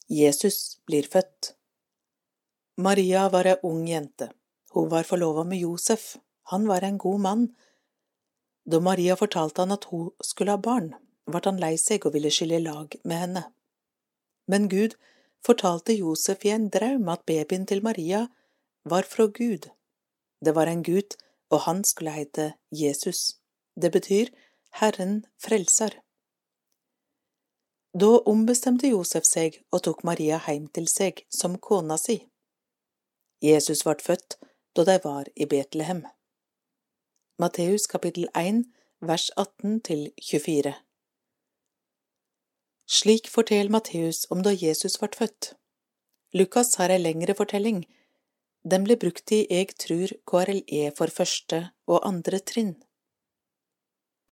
Jesus blir født. Maria var ei ung jente. Hun var forlovet med Josef. Han var en god mann. Da Maria fortalte han at hun skulle ha barn, ble han lei seg og ville skille lag med henne. Men Gud fortalte Josef i en drøm at babyen til Maria var fra Gud. Det var en gutt, og han skulle hete Jesus. Det betyr Herren frelser. Da ombestemte Josef seg og tok Maria hjem til seg som kona si. Jesus ble født da de var i Betlehem. Matteus kapittel 1, vers 18-24. Slik forteller Matteus om da Jesus ble født. Lukas har en lengre fortelling. Den ble brukt i Jeg tror KRLE for første og andre trinn.